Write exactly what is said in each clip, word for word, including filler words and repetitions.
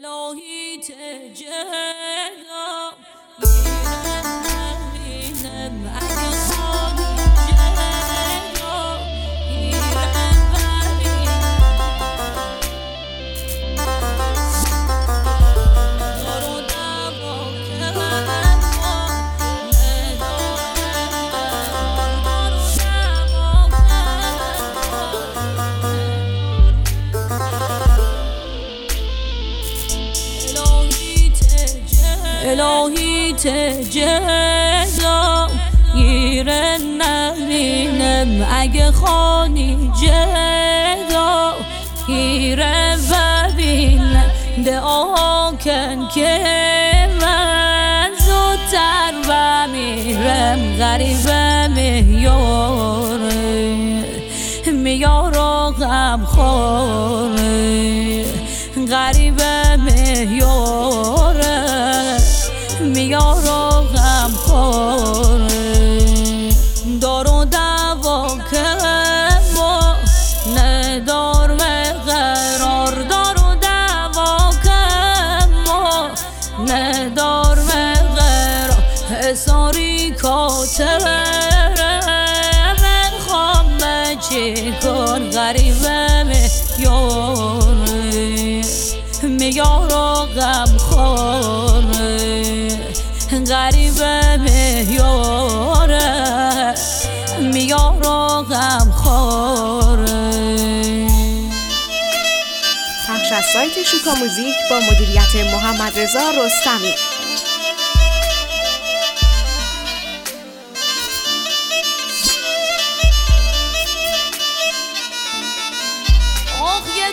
الهی تجلم میرم اگه خالی جلم میرم دارو دوا کنم الهی تجلم گیره نرینم اگه خانی جدا گیره ببینم دعا کن که من زودتر بمیرم غریبه میاره میاره غم خوره غریبه میاره میاره غم خوره دارو دوا که ما ندار و قرار دارو دوا که ما ندار و قرار حساری کاتره من خوام چی کن غریبه میاره میاره غم خوره غریبه میاره میاره غم خوره. پخش از سایت شوکا موزیک با مدیریت محمد رضا رستمی. آخ یه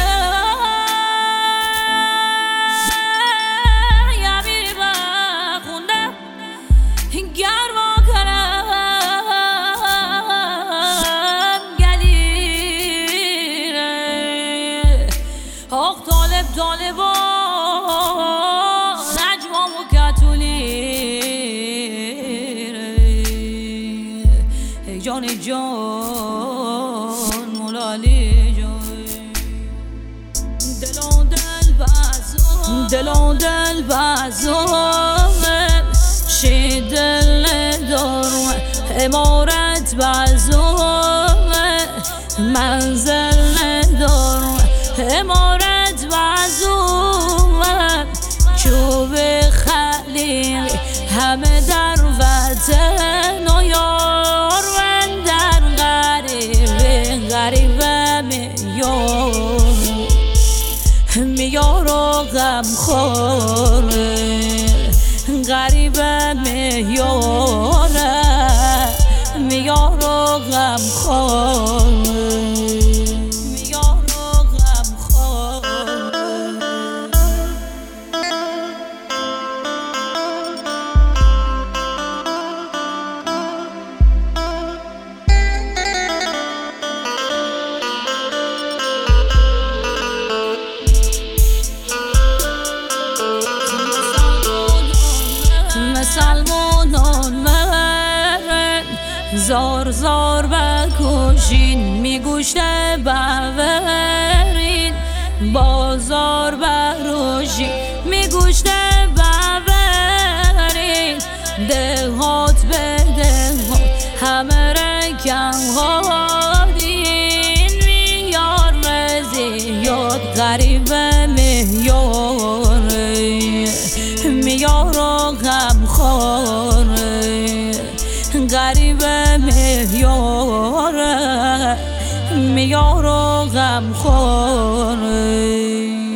گرما کنم گلیره آخ طالب طالبا نجوام و کتولیره ای جان جان مولالی جان دلان دل بازم دلان دل بازم شی دل ندارم امارت بازم منزل ندارم امارت بازم چوب خلیل همه در وطن و یار من در غریبه غریبه میار میار و غم خوره غریبه میاره میاره غم خوره میاره غم خوره. مسلمانان مرن زار زار بکشین میگوشته بورین بازار بروشین میگوشته بورین دهات به دهات همه رکن هادین میار رزیاد غریبه میاره میاره غم خوره غریبه میاره میاره غم خوره.